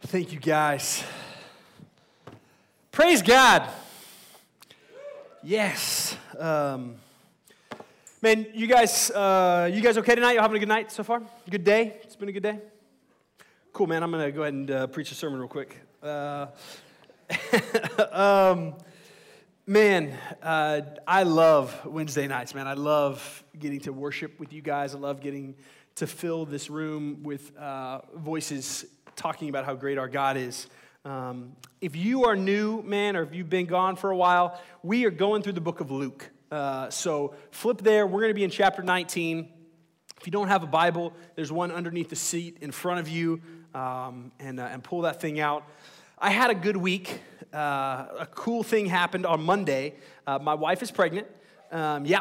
Thank you, guys. Praise God. Yes. Man, you guys okay tonight? You having a good night so far? Good day? It's been a good day? Cool, man. I'm going to go ahead and preach a sermon real quick. I love Wednesday nights, man. I love getting to worship with you guys. I love getting to fill this room with voices talking about how great our God is. If you are new, man, or if you've been gone for a while, we are going through the book of Luke. So flip there. We're going to be in chapter 19. If you don't have a Bible, there's one underneath the seat in front of you, and pull that thing out. I had a good week. A cool thing happened on Monday. My wife is pregnant. And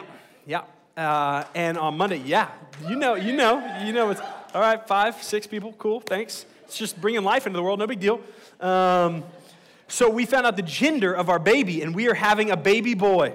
on Monday, you know, it's all right. 5, 6 people, cool, thanks. It's just bringing life into the world, no big deal. So we found out the gender of our baby, and we are having a baby boy,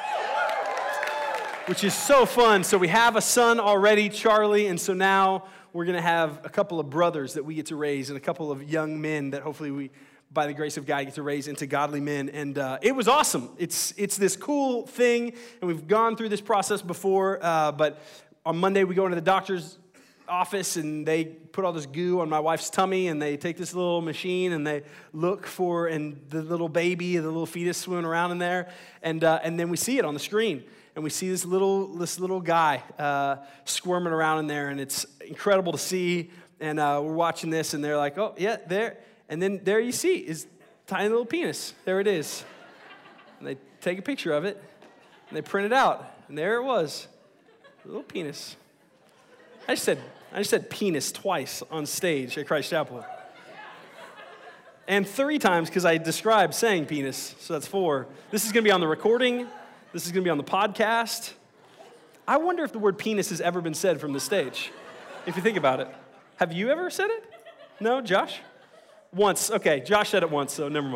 which is so fun. So we have a son already, Charlie, and so now we're going to have a couple of brothers that we get to raise and a couple of young men that hopefully we, by the grace of God, get to raise into godly men. And it was awesome. It's this cool thing, and we've gone through this process before, but on Monday we go into the doctor's office, and they put all this goo on my wife's tummy, and they take this little machine, and they look for and the little baby, the little fetus swimming around in there, and then we see it on the screen. And we see this little guy squirming around in there, and it's incredible to see. And we're watching this, and they're like, "Oh, yeah, there." And then there you see his tiny little penis. There it is. And they take a picture of it, and they print it out, and there it was, a little penis. I just said penis twice on stage at Christ Chapel, and 3 times because I described saying penis. So that's 4. This is going to be on the recording. This is going to be on the podcast. I wonder if the word penis has ever been said from the stage, if you think about it. Have you ever said it? No, Josh? Once. Okay, Josh said it once, so never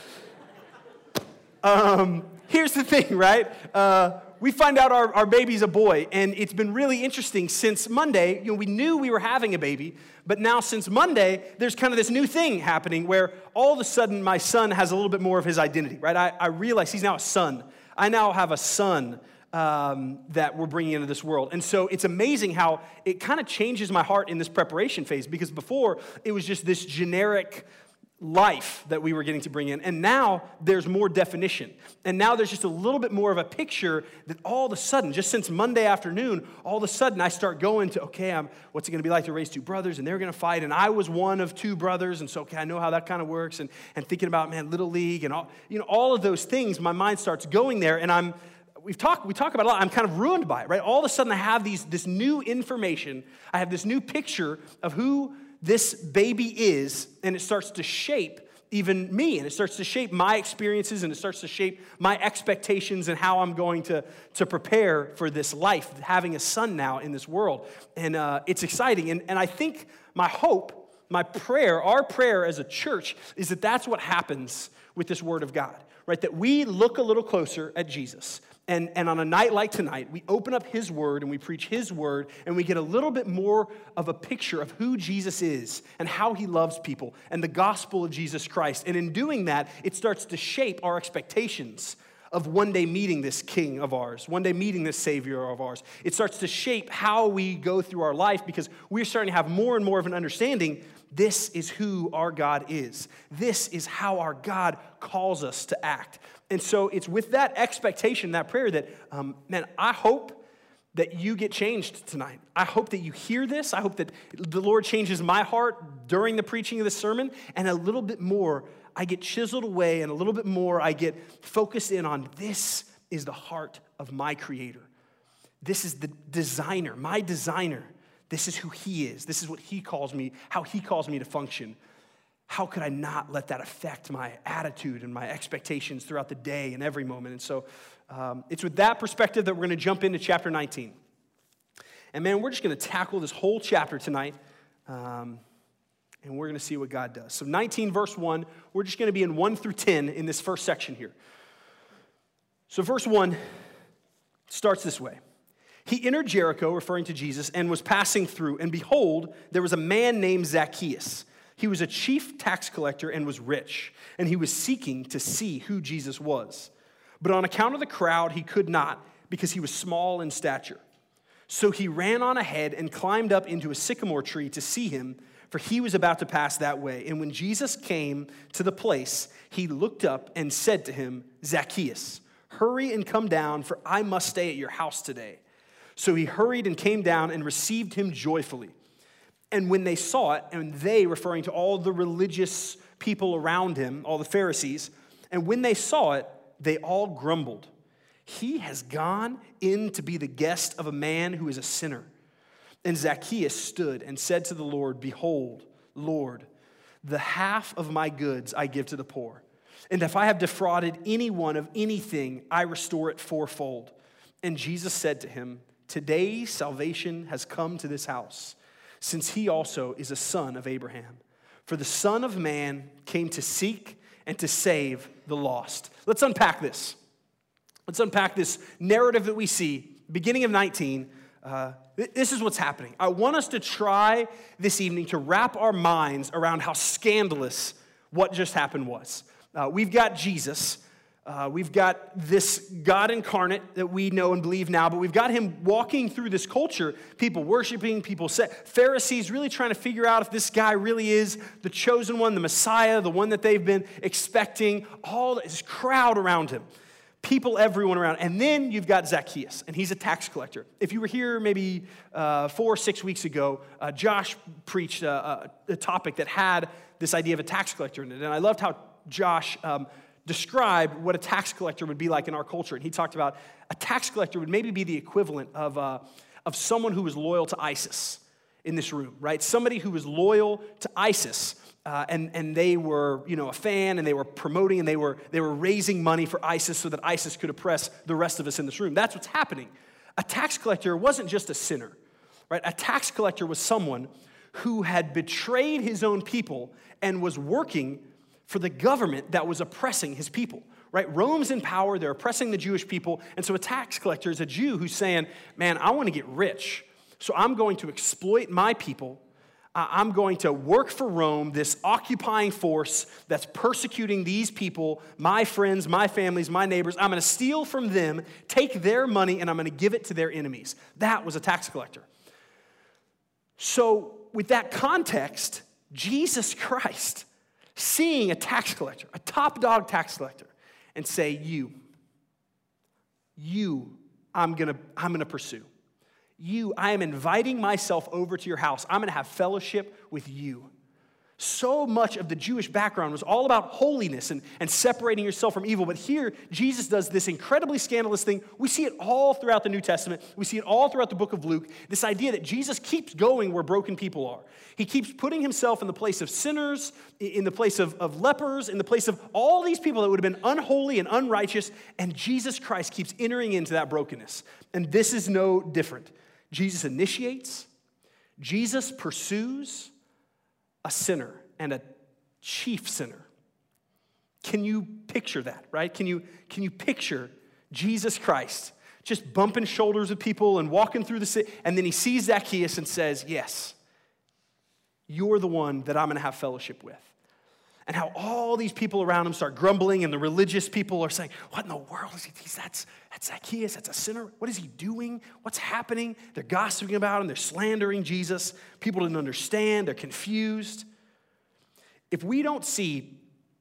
mind. Here's the thing, right? We find out our baby's a boy, and it's been really interesting since Monday. You know, we knew we were having a baby, but now since Monday, there's kind of this new thing happening where all of a sudden my son has a little bit more of his identity, right? I realize he's now a son. I now have a son that we're bringing into this world. And so it's amazing how it kind of changes my heart in this preparation phase, because before it was just this generic life that we were getting to bring in. And now there's more definition. And now there's just a little bit more of a picture that all of a sudden, just since Monday afternoon, all of a sudden I start going to, okay, what's it going to be like to raise 2 brothers? And they're going to fight. And I was one of 2 brothers. And so, okay, I know how that kind of works. And thinking about, man, Little League and all of those things, my mind starts going there. And we talk about it a lot. I'm kind of ruined by it, right? All of a sudden I have this new information. I have this new picture of who this baby is, and it starts to shape even me, and it starts to shape my experiences, and it starts to shape my expectations and how I'm going to prepare for this life, having a son now in this world. And it's exciting. And I think my hope, my prayer, our prayer as a church is that that's what happens with this Word of God, right? That we look a little closer at Jesus. And on a night like tonight, we open up His Word and we preach His Word, and we get a little bit more of a picture of who Jesus is and how He loves people and the gospel of Jesus Christ. And in doing that, it starts to shape our expectations of one day meeting this King of ours, one day meeting this Savior of ours. It starts to shape how we go through our life, because we're starting to have more and more of an understanding. This is who our God is. This is how our God calls us to act. And so it's with that expectation, that prayer, that, I hope that you get changed tonight. I hope that you hear this. I hope that the Lord changes my heart during the preaching of this sermon, and a little bit more I get chiseled away, and a little bit more I get focused in on, this is the heart of my Creator. This is the designer, my designer. This is who He is. This is what He calls me, how He calls me to function. How could I not let that affect my attitude and my expectations throughout the day and every moment? And so it's with that perspective that we're going to jump into chapter 19. And man, we're just going to tackle this whole chapter tonight, and we're going to see what God does. So 19 verse 1, we're just going to be in 1 through 10 in this first section here. So verse 1 starts this way. He entered Jericho, referring to Jesus, and was passing through, and behold, there was a man named Zacchaeus. He was a chief tax collector and was rich, and he was seeking to see who Jesus was. But on account of the crowd, he could not, because he was small in stature. So he ran on ahead and climbed up into a sycamore tree to see him, for he was about to pass that way. And when Jesus came to the place, he looked up and said to him, Zacchaeus, hurry and come down, for I must stay at your house today. So he hurried and came down and received him joyfully. And when they saw it, and they, referring to all the religious people around him, all the Pharisees, and when they saw it, they all grumbled. He has gone in to be the guest of a man who is a sinner. And Zacchaeus stood and said to the Lord, Behold, Lord, the half of my goods I give to the poor. And if I have defrauded anyone of anything, I restore it fourfold. And Jesus said to him, Today salvation has come to this house, since he also is a son of Abraham. For the Son of Man came to seek and to save the lost. Let's unpack this. Let's unpack this narrative that we see, beginning of 19. This is what's happening. I want us to try this evening to wrap our minds around how scandalous what just happened was. We've got Jesus. We've got this God incarnate that we know and believe now, but we've got him walking through this culture, people worshiping, Pharisees really trying to figure out if this guy really is the chosen one, the Messiah, the one that they've been expecting, all this crowd around him. People, everyone around. And then you've got Zacchaeus, and he's a tax collector. If you were here maybe 4 or 6 weeks ago, Josh preached a topic that had this idea of a tax collector in it. And I loved how Josh described what a tax collector would be like in our culture. And he talked about a tax collector would maybe be the equivalent of someone who was loyal to ISIS in this room, right? Somebody who was loyal to ISIS. And they were, a fan, and they were promoting, and they were raising money for ISIS so that ISIS could oppress the rest of us in this room. That's what's happening. A tax collector wasn't just a sinner, right? A tax collector was someone who had betrayed his own people and was working for the government that was oppressing his people, right? Rome's in power, they're oppressing the Jewish people, and so a tax collector is a Jew who's saying, man, I want to get rich, so I'm going to exploit my people. I'm going to work for Rome, this occupying force that's persecuting these people, my friends, my families, my neighbors. I'm going to steal from them, take their money, and I'm going to give it to their enemies. That was a tax collector. So with that context, Jesus Christ, seeing a tax collector, a top dog tax collector, and say, you, I'm going to pursue. I am inviting myself over to your house. I'm going to have fellowship with you. So much of the Jewish background was all about holiness and separating yourself from evil. But here, Jesus does this incredibly scandalous thing. We see it all throughout the New Testament. We see it all throughout the book of Luke. This idea that Jesus keeps going where broken people are. He keeps putting himself in the place of sinners, in the place of lepers, in the place of all these people that would have been unholy and unrighteous. And Jesus Christ keeps entering into that brokenness. And this is no different. Jesus initiates, Jesus pursues a sinner and a chief sinner. Can you picture that, right? Can you picture Jesus Christ just bumping shoulders with people and walking through the city, and then he sees Zacchaeus and says, yes, you're the one that I'm going to have fellowship with. And how all these people around him start grumbling, and the religious people are saying, what in the world is he? That's Zacchaeus, that's a sinner. What is he doing? What's happening? They're gossiping about him. They're slandering Jesus. People didn't understand. They're confused. If we don't see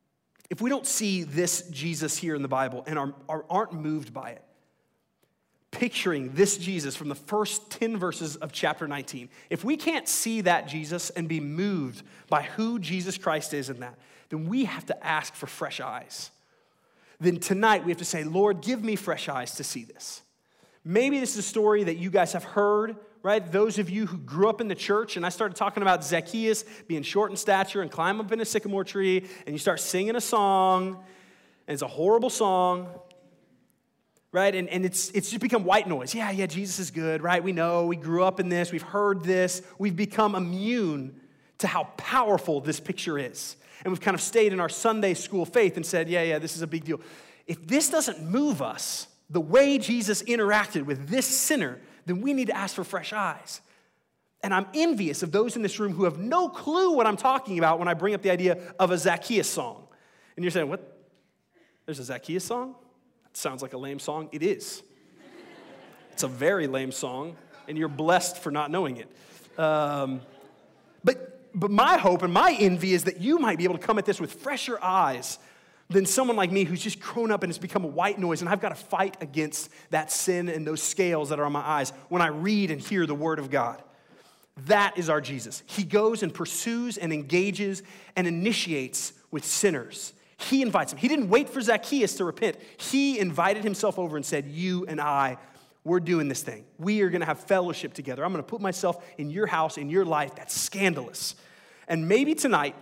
this Jesus here in the Bible and aren't moved by it, picturing this Jesus from the first 10 verses of chapter 19, if we can't see that Jesus and be moved by who Jesus Christ is in that, then we have to ask for fresh eyes. Then tonight we have to say, Lord, give me fresh eyes to see this. Maybe this is a story that you guys have heard, right? Those of you who grew up in the church, and I started talking about Zacchaeus being short in stature and climb up in a sycamore tree, and you start singing a song, and it's a horrible song, right? And it's just become white noise. Yeah, Jesus is good, right? We know, we grew up in this, we've heard this, we've become immune to how powerful this picture is. And we've kind of stayed in our Sunday school faith and said, yeah, this is a big deal. If this doesn't move us the way Jesus interacted with this sinner, then we need to ask for fresh eyes. And I'm envious of those in this room who have no clue what I'm talking about when I bring up the idea of a Zacchaeus song. And you're saying, what? There's a Zacchaeus song? That sounds like a lame song. It is. It's a very lame song, and you're blessed for not knowing it. But my hope and my envy is that you might be able to come at this with fresher eyes than someone like me who's just grown up and it's become a white noise, and I've got to fight against that sin and those scales that are on my eyes when I read and hear the Word of God. That is our Jesus. He goes and pursues and engages and initiates with sinners. He invites them. He didn't wait for Zacchaeus to repent. He invited himself over and said, you and I, we're doing this thing. We are going to have fellowship together. I'm going to put myself in your house, in your life. That's scandalous. And maybe tonight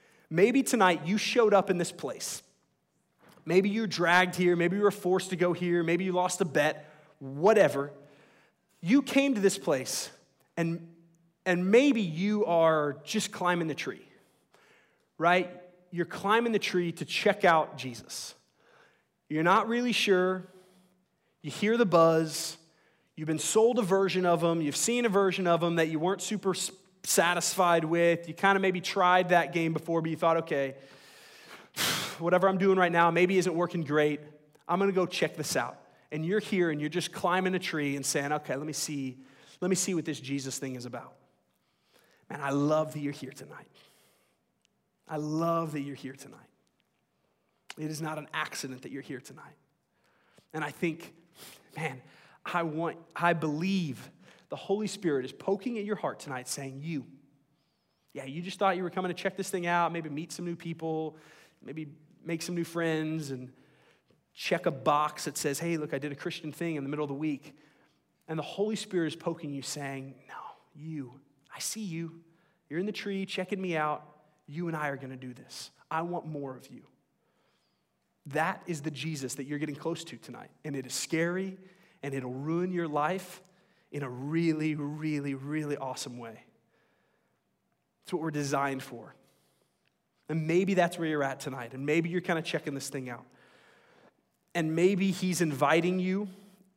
you showed up in this place. Maybe you were dragged here. Maybe you were forced to go here. Maybe you lost a bet. Whatever. You came to this place, and maybe you are just climbing the tree, right? You're climbing the tree to check out Jesus. You're not really sure. You hear the buzz. You've been sold a version of him. You've seen a version of him that you weren't super satisfied with. You kind of maybe tried that game before, but you thought, okay, whatever I'm doing right now maybe isn't working great. I'm going to go check this out. And you're here and you're just climbing a tree and saying, okay, let me see what this Jesus thing is about. Man, I love that you're here tonight. I love that you're here tonight. It is not an accident that you're here tonight. And I think, man, I believe the Holy Spirit is poking at your heart tonight saying, you just thought you were coming to check this thing out, maybe meet some new people, maybe make some new friends and check a box that says, hey, look, I did a Christian thing in the middle of the week. And the Holy Spirit is poking you saying, no, I see you. You're in the tree checking me out. You and I are going to do this. I want more of you. That is the Jesus that you're getting close to tonight. And it is scary, and it'll ruin your life in a really, really, really awesome way. It's what we're designed for. And maybe that's where you're at tonight. And maybe you're kind of checking this thing out. And maybe he's inviting you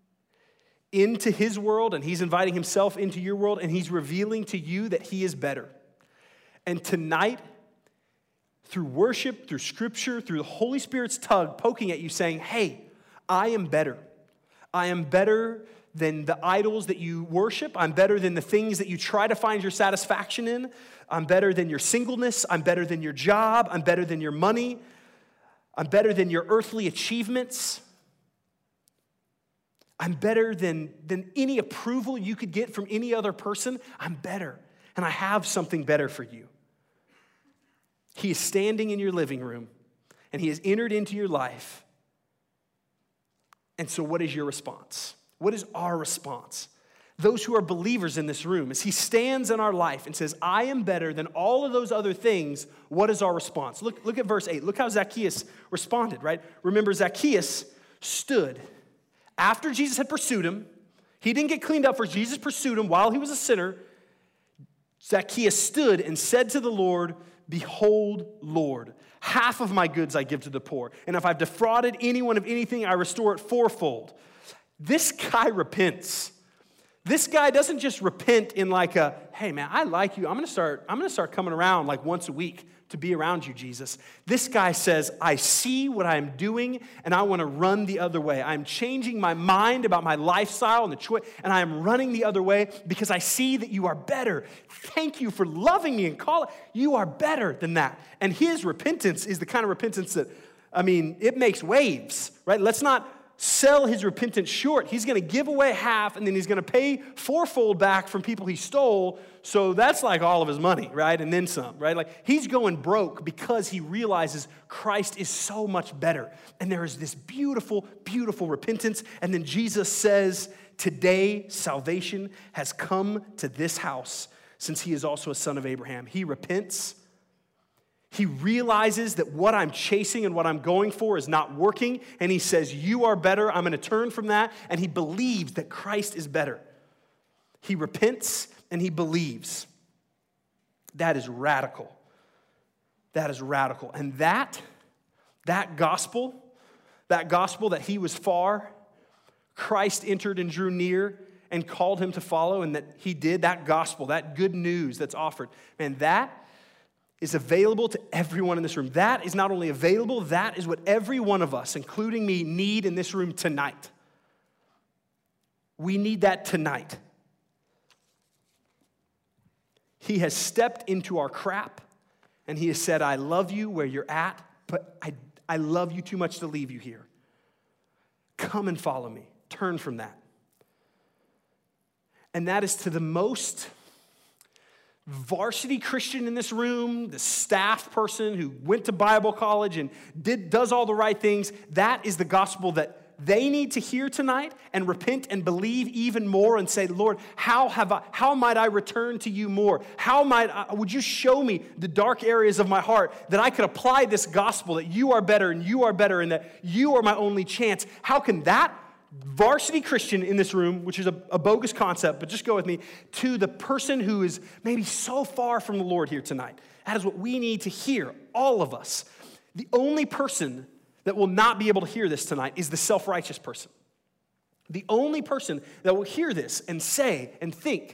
into his world, and he's inviting himself into your world, and he's revealing to you that he is better. And tonight, through worship, through scripture, through the Holy Spirit's tug poking at you saying, hey, I am better. I am better than the idols that you worship. I'm better than the things that you try to find your satisfaction in. I'm better than your singleness. I'm better than your job. I'm better than your money. I'm better than your earthly achievements. I'm better than any approval you could get from any other person. I'm better, and I have something better for you. He is standing in your living room, and he has entered into your life. And so what is your response? What is our response? Those who are believers in this room, as he stands in our life and says, I am better than all of those other things, what is our response? Look at verse 8. Look how Zacchaeus responded, right? Remember, Zacchaeus stood after Jesus had pursued him. He didn't get cleaned up first. Jesus pursued him while he was a sinner. Zacchaeus stood and said to the Lord, behold, Lord, half of my goods I give to the poor. And if I've defrauded anyone of anything, I restore it fourfold. This guy repents. This guy doesn't just repent in like a, hey man, I like you. I'm gonna start coming around like once a week to be around you, Jesus. This guy says, I see what I'm doing and I want to run the other way. I'm changing my mind about my lifestyle and the choice, and I am running the other way because I see that you are better. Thank you for loving me and calling. You are better than that. And his repentance is the kind of repentance that, it makes waves, right? Let's not sell his repentance short. He's going to give away half, and then he's going to pay fourfold back from people he stole. So that's like all of his money, right? And then some, right? Like he's going broke because he realizes Christ is so much better. And there is this beautiful, beautiful repentance. And then Jesus says, today salvation has come to this house since he is also a son of Abraham. He repents. He realizes that what I'm chasing and what I'm going for is not working, and he says, you are better, I'm going to turn from that, and he believes that Christ is better. He repents and he believes. That is radical. That is radical. And that gospel that he was far, Christ entered and drew near, and called him to follow, and that he did, that gospel, that good news that's offered, man, that is available to everyone in this room. That is not only available, that is what every one of us, including me, need in this room tonight. We need that tonight. He has stepped into our crap, and he has said, I love you where you're at, but I love you too much to leave you here. Come and follow me. Turn from that. And that is to the most varsity Christian in this room, the staff person who went to Bible college and does all the right things. That is the gospel that they need to hear tonight and repent and believe even more and say, Lord, how might I return to you more? Would you show me the dark areas of my heart that I could apply this gospel, that you are better and that you are my only chance? How can that varsity Christian in this room, which is a bogus concept, but just go with me, to the person who is maybe so far from the Lord here tonight? That is what we need to hear, all of us. The only person that will not be able to hear this tonight is the self-righteous person. The only person that will hear this and say and think,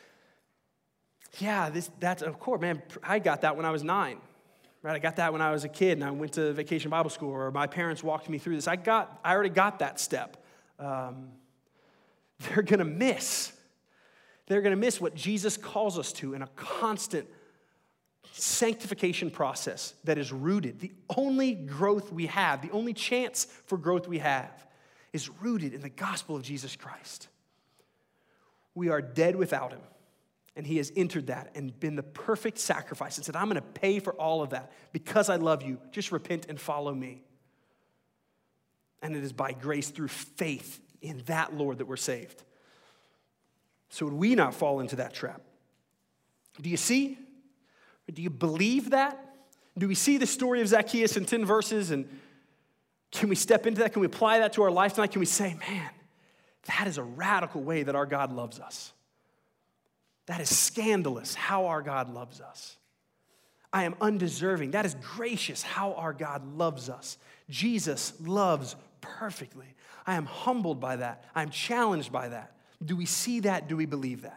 yeah, that's of course, man, I got that when I was 9. Right? I got that when I was a kid and I went to Vacation Bible School, or my parents walked me through this. I already got that step. They're going to miss what Jesus calls us to in a constant sanctification process that is rooted. The only growth we have, the only chance for growth we have, is rooted in the gospel of Jesus Christ. We are dead without him, and he has entered that and been the perfect sacrifice and said, I'm going to pay for all of that because I love you. Just repent and follow me. And it is by grace through faith in that Lord that we're saved. So would we not fall into that trap? Do you see? Do you believe that? Do we see the story of Zacchaeus in 10 verses? And can we step into that? Can we apply that to our life tonight? Can we say, man, that is a radical way that our God loves us. That is scandalous how our God loves us. I am undeserving. That is gracious how our God loves us. Jesus loves perfectly. I am humbled by that. I am challenged by that. Do we see that? Do we believe that?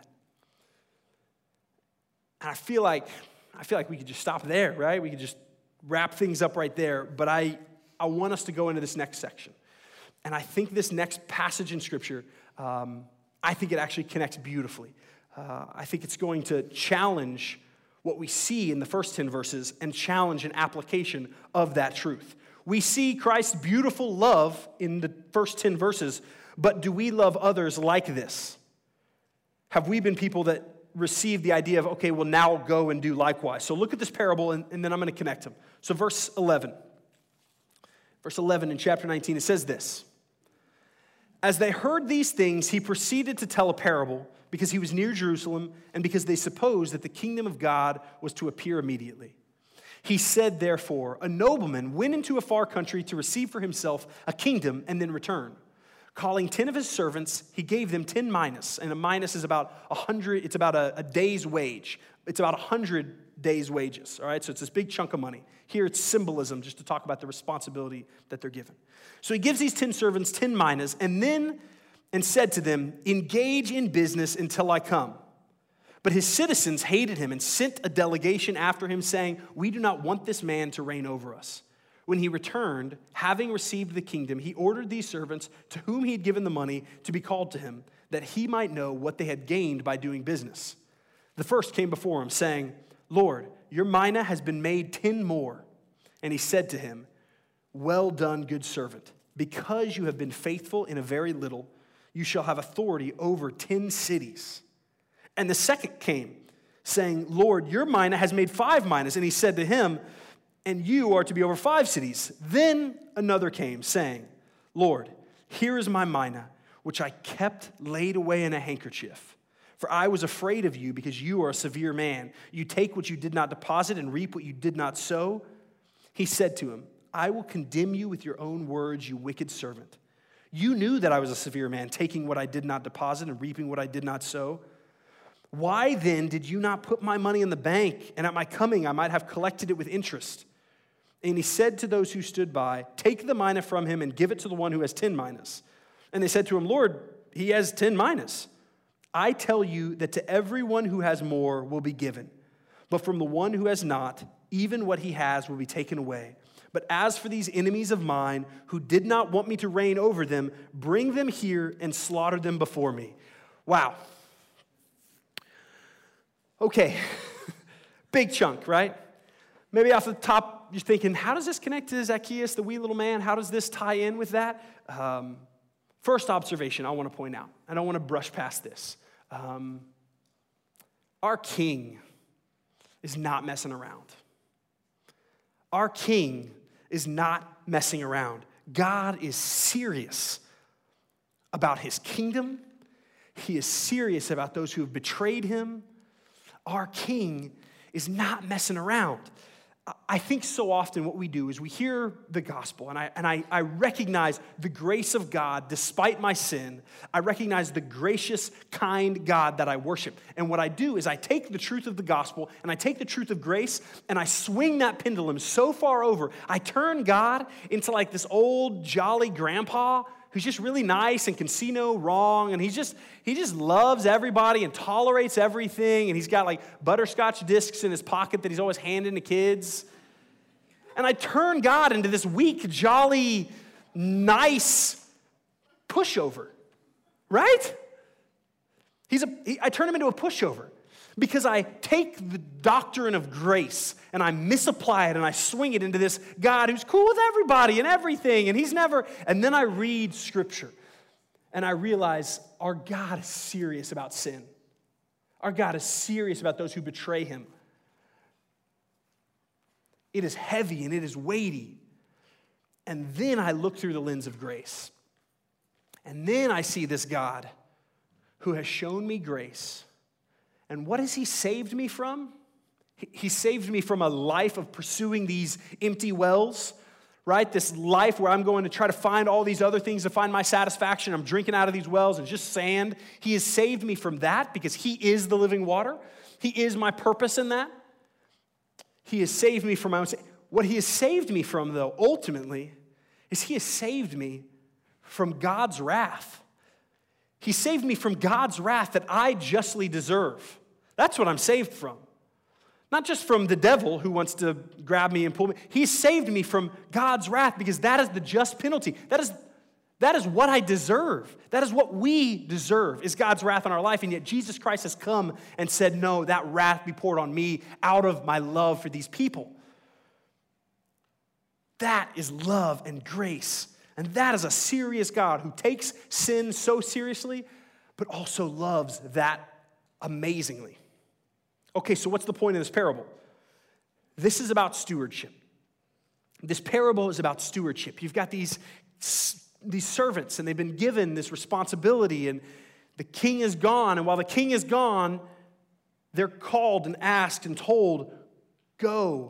And I feel like we could just stop there, right? We could just wrap things up right there. But I want us to go into this next section. And I think this next passage in Scripture, I think it actually connects beautifully. I think it's going to challenge what we see in the first 10 verses and challenge an application of that truth. We see Christ's beautiful love in the first 10 verses, but do we love others like this? Have we been people that receive the idea of, okay, well, now go and do likewise? So look at this parable, and then I'm going to connect them. So verse 11. Verse 11 in chapter 19, it says this. As they heard these things, he proceeded to tell a parable because he was near Jerusalem and because they supposed that the kingdom of God was to appear immediately. He said, therefore, a nobleman went into a far country to receive for himself a kingdom and then return. Calling 10 of his servants, he gave them 10 minas, and a minas is about 100, it's about a day's wage. It's about 100 days' wages, all right? So it's this big chunk of money. Here it's symbolism, just to talk about the responsibility that they're given. So he gives these 10 servants 10 minas, and said to them, engage in business until I come. But his citizens hated him and sent a delegation after him, saying, we do not want this man to reign over us. When he returned, having received the kingdom, he ordered these servants to whom he had given the money to be called to him, that he might know what they had gained by doing business. The first came before him, saying, Lord, your mina has been made 10 more. And he said to him, well done, good servant. Because you have been faithful in a very little, you shall have authority over 10 cities. And the second came, saying, Lord, your mina has made 5 minas. And he said to him, and you are to be over 5 cities. Then another came, saying, Lord, here is my mina, which I kept laid away in a handkerchief. For I was afraid of you, because you are a severe man. You take what you did not deposit and reap what you did not sow. He said to him, I will condemn you with your own words, you wicked servant. You knew that I was a severe man, taking what I did not deposit and reaping what I did not sow. Why then did you not put my money in the bank, and at my coming I might have collected it with interest? And he said to those who stood by, take the mina from him and give it to the one who has 10 minas. And they said to him, Lord, he has 10 minas. I tell you that to everyone who has more will be given, but from the one who has not, even what he has will be taken away. But as for these enemies of mine who did not want me to reign over them, bring them here and slaughter them before me." Wow. Okay, big chunk, right? Maybe off the top, you're thinking, how does this connect to Zacchaeus, the wee little man? How does this tie in with that? First observation I want to point out. I don't want to brush past this. Our King is not messing around. Our King is not messing around. God is serious about his kingdom. He is serious about those who have betrayed him. Our King is not messing around. I think so often what we do is we hear the gospel, and I recognize the grace of God despite my sin. I recognize the gracious, kind God that I worship. And what I do is I take the truth of the gospel and I take the truth of grace and I swing that pendulum so far over. I turn God into like this old jolly grandpa who's just really nice and can see no wrong, and he just loves everybody and tolerates everything, and he's got like butterscotch discs in his pocket that he's always handing to kids. And I turn God into this weak, jolly, nice pushover, right? I turn him into a pushover because I take the doctrine of grace and I misapply it and I swing it into this God who's cool with everybody and everything, and then I read Scripture and I realize our God is serious about sin. Our God is serious about those who betray him. It is heavy and it is weighty. And then I look through the lens of grace. And then I see this God who has shown me grace. And what has he saved me from? He saved me from a life of pursuing these empty wells, right? This life where I'm going to try to find all these other things to find my satisfaction. I'm drinking out of these wells and just sand. He has saved me from that because he is the living water. He is my purpose in that. He has saved me from my own sin. What he has saved me from, though, ultimately, is he has saved me from God's wrath. He saved me from God's wrath that I justly deserve. That's what I'm saved from. Not just from the devil who wants to grab me and pull me. He saved me from God's wrath because that is the just penalty. That is what I deserve. That is what we deserve, is God's wrath on our life. And yet Jesus Christ has come and said, no, that wrath be poured on me out of my love for these people. That is love and grace. And that is a serious God who takes sin so seriously, but also loves that amazingly. Okay, so what's the point of this parable? This is about stewardship. This parable is about stewardship. You've got these servants, and they've been given this responsibility, and the king is gone. And while the king is gone, they're called and asked and told, go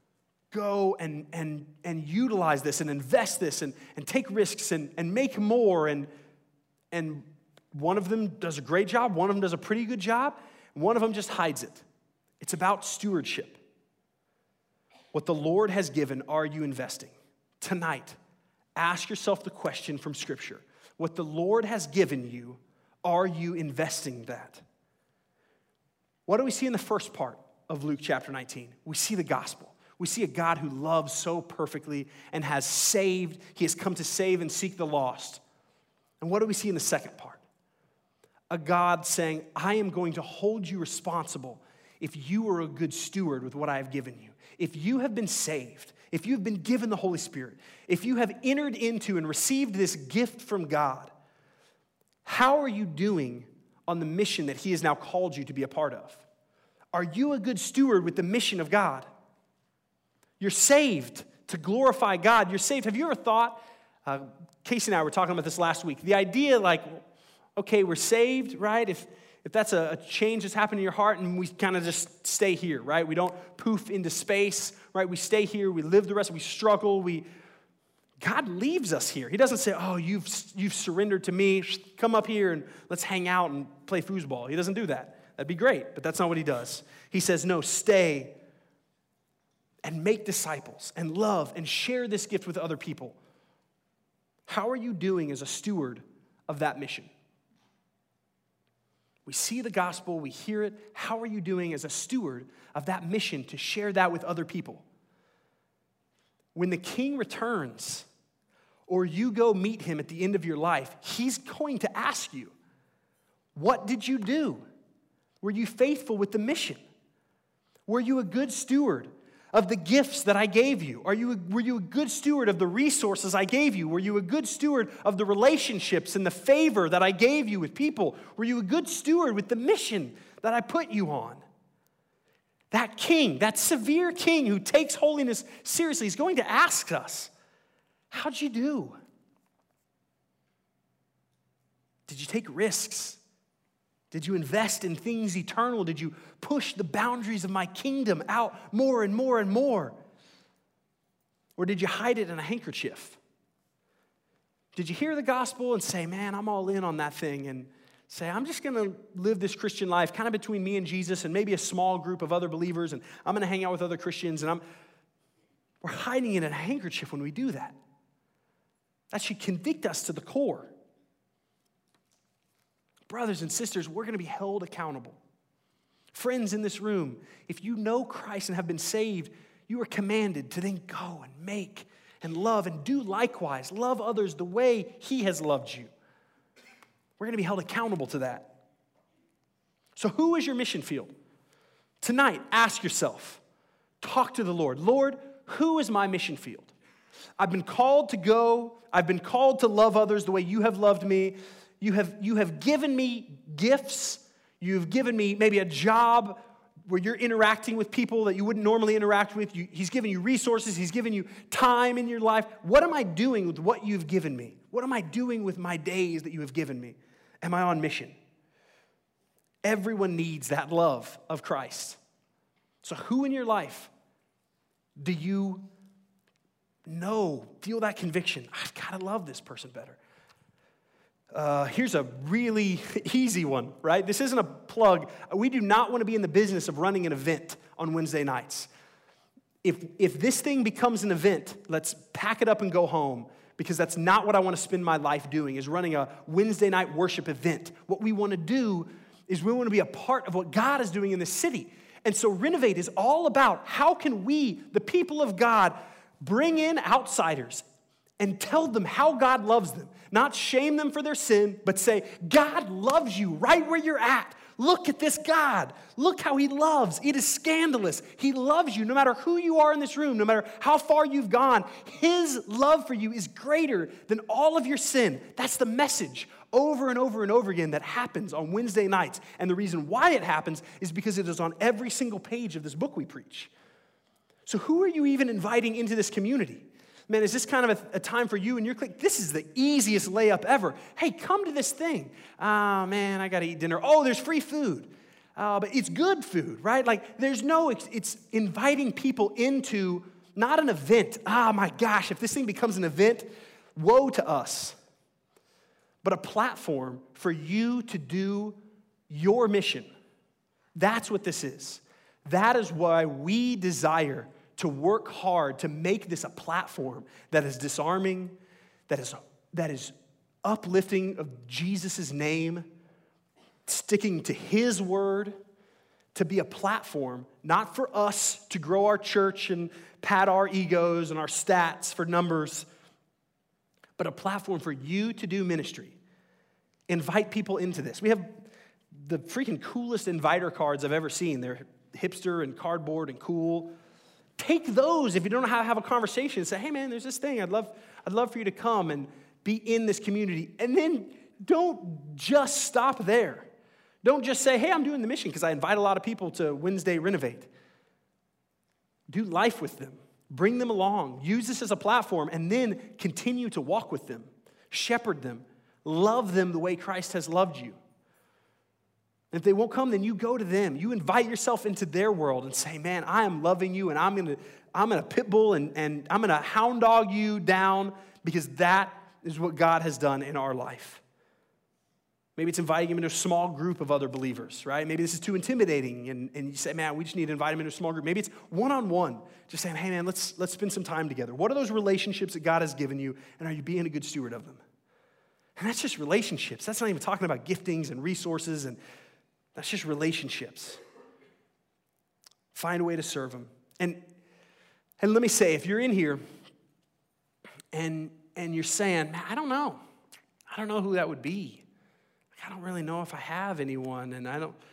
and utilize this and invest this and take risks and make more. And one of them does a great job. One of them does a pretty good job. One of them just hides it. It's about stewardship. What the Lord has given, are you investing? Tonight, ask yourself the question from Scripture. What the Lord has given you, are you investing that? What do we see in the first part of Luke chapter 19? We see the gospel. We see a God who loves so perfectly and has saved. He has come to save and seek the lost. And what do we see in the second part? A God saying, I am going to hold you responsible if you are a good steward with what I have given you. If you have been saved, if you've been given the Holy Spirit, if you have entered into and received this gift from God, how are you doing on the mission that he has now called you to be a part of? Are you a good steward with the mission of God? You're saved to glorify God. You're saved. Have you ever thought, Casey and I were talking about this last week, the idea like, okay, we're saved, right? If that's a change that's happened in your heart and we kind of just stay here, right? We don't poof into space, right? We stay here, we live the rest, we struggle, God leaves us here. He doesn't say, oh, you've surrendered to me, come up here and let's hang out and play foosball. He doesn't do that. That'd be great, but that's not what he does. He says, no, stay and make disciples and love and share this gift with other people. How are you doing as a steward of that mission? We see the gospel, we hear it. How are you doing as a steward of that mission to share that with other people? When the king returns, or you go meet him at the end of your life, he's going to ask you, what did you do? Were you faithful with the mission? Were you a good steward of the gifts that I gave you? Were you a good steward of the resources I gave you? Were you a good steward of the relationships and the favor that I gave you with people? Were you a good steward with the mission that I put you on? That king, that severe king who takes holiness seriously, is going to ask us, how'd you do? Did you take risks? Did you invest in things eternal? Did you push the boundaries of my kingdom out more and more and more? Or did you hide it in a handkerchief? Did you hear the gospel and say, man, I'm all in on that thing, and say, I'm just going to live this Christian life kind of between me and Jesus and maybe a small group of other believers, and I'm going to hang out with other Christians, and we're hiding it in a handkerchief when we do that. That should convict us to the core. Brothers and sisters, we're going to be held accountable. Friends in this room, if you know Christ and have been saved, you are commanded to then go and make and love and do likewise. Love others the way he has loved you. We're going to be held accountable to that. So who is your mission field? Tonight, ask yourself, talk to the Lord. Lord, who is my mission field? I've been called to go. I've been called to love others the way you have loved me. You have given me gifts. You've given me maybe a job where you're interacting with people that you wouldn't normally interact with. He's given you resources. He's given you time in your life. What am I doing with what you've given me? What am I doing with my days that you have given me? Am I on mission? Everyone needs that love of Christ. So who in your life do you know, feel that conviction? I've got to love this person better. Here's a really easy one, right? This isn't a plug. We do not want to be in the business of running an event on Wednesday nights. If this thing becomes an event, let's pack it up and go home, because that's not what I want to spend my life doing, is running a Wednesday night worship event. What we want to do is we want to be a part of what God is doing in the city. And so Renovate is all about how can we, the people of God, bring in outsiders and tell them how God loves them. Not shame them for their sin, but say, God loves you right where you're at. Look at this God. Look how he loves. It is scandalous. He loves you no matter who you are in this room, no matter how far you've gone. His love for you is greater than all of your sin. That's the message over and over and over again that happens on Wednesday nights. And the reason why it happens is because it is on every single page of this book we preach. So who are you even inviting into this community? Man, is this kind of a time for you and your clique? This is the easiest layup ever. Hey, come to this thing. Oh, man, I got to eat dinner. Oh, there's free food. But it's good food, right? Like, it's inviting people into not an event. Oh, my gosh, if this thing becomes an event, woe to us. But a platform for you to do your mission. That's what this is. That is why we desire to work hard to make this a platform that is disarming, that is uplifting of Jesus' name, sticking to his word, to be a platform, not for us to grow our church and pat our egos and our stats for numbers, but a platform for you to do ministry. Invite people into this. We have the freaking coolest inviter cards I've ever seen. They're hipster and cardboard and cool. Take those if you don't know how to have a conversation and say, hey man, there's this thing. I'd love for you to come and be in this community. And then don't just stop there. Don't just say, hey, I'm doing the mission because I invite a lot of people to Wednesday Renovate. Do life with them. Bring them along. Use this as a platform and then continue to walk with them. Shepherd them. Love them the way Christ has loved you. If they won't come, then you go to them. You invite yourself into their world and say, man, I am loving you, and I'm gonna pit bull and I'm gonna hound dog you down, because that is what God has done in our life. Maybe it's inviting him into a small group of other believers, right? Maybe this is too intimidating, and you say, man, we just need to invite him into a small group. Maybe it's one-on-one, just saying, hey man, let's spend some time together. What are those relationships that God has given you, and are you being a good steward of them? And that's just relationships. That's not even talking about giftings and resources and That's just relationships. Find a way to serve them. And let me say, if you're in here and you're saying, man, I don't know who that would be. I don't really know if I have anyone, and I don't.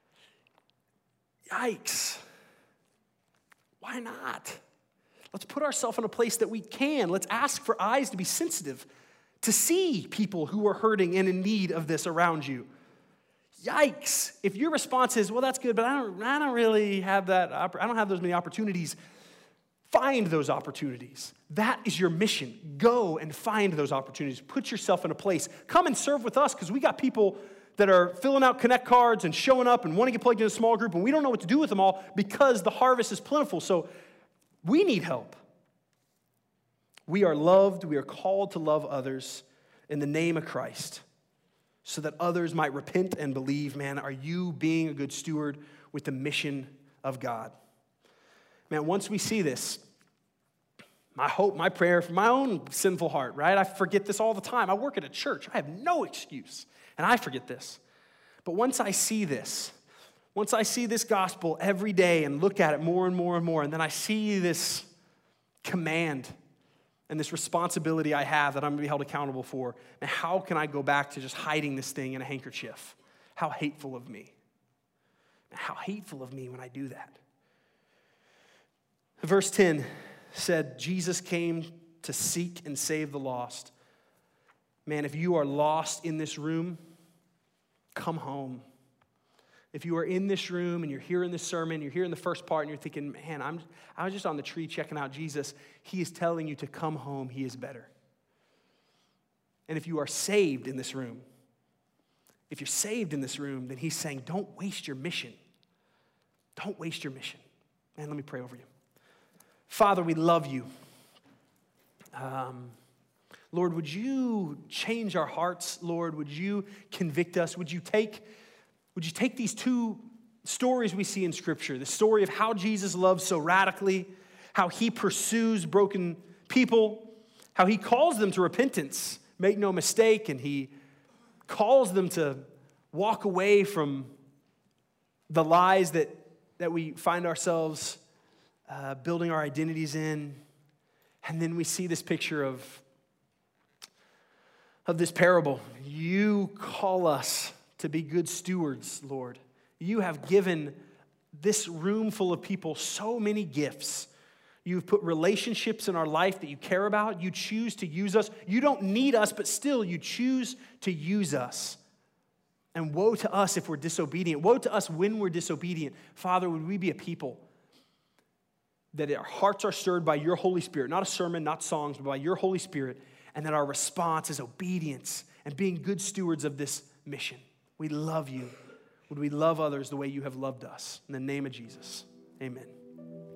Yikes. Why not? Let's put ourselves in a place that we can. Let's ask for eyes to be sensitive, to see people who are hurting and in need of this around you. Yikes. If your response is, well, that's good, but I don't really have that, I don't have those many opportunities. Find those opportunities. That is your mission. Go and find those opportunities. Put yourself in a place. Come and serve with us, because we got people that are filling out Connect cards and showing up and want to get plugged in a small group, and we don't know what to do with them all because the harvest is plentiful. So we need help. We are loved. We are called to love others in the name of Christ so that others might repent and believe. Man, are you being a good steward with the mission of God? Man, once we see this, my hope, my prayer for my own sinful heart, right? I forget this all the time. I work at a church. I have no excuse, and I forget this. But once I see this gospel every day and look at it more and more and more, and then I see this command and this responsibility I have that I'm going to be held accountable for, and how can I go back to just hiding this thing in a handkerchief? How hateful of me. How hateful of me when I do that. Verse 10 said, Jesus came to seek and save the lost. Man, if you are lost in this room, come home. If you are in this room and you're hearing this sermon, you're hearing the first part and you're thinking, man, I was just on the tree checking out Jesus. He is telling you to come home. He is better. And if you are saved in this room, then he's saying, don't waste your mission. Don't waste your mission. Man, let me pray over you. Father, we love you. Lord, would you change our hearts? Lord, would you convict us? Would you take these two stories we see in Scripture, the story of how Jesus loves so radically, how he pursues broken people, how he calls them to repentance, make no mistake, and he calls them to walk away from the lies that we find ourselves building our identities in. And then we see this picture of this parable. You call us to be good stewards, Lord. You have given this room full of people so many gifts. You've put relationships in our life that you care about. You choose to use us. You don't need us, but still you choose to use us. And woe to us if we're disobedient. Woe to us when we're disobedient. Father, would we be a people that our hearts are stirred by your Holy Spirit, not a sermon, not songs, but by your Holy Spirit, and that our response is obedience and being good stewards of this mission. We love you. Would we love others the way you have loved us? In the name of Jesus, amen.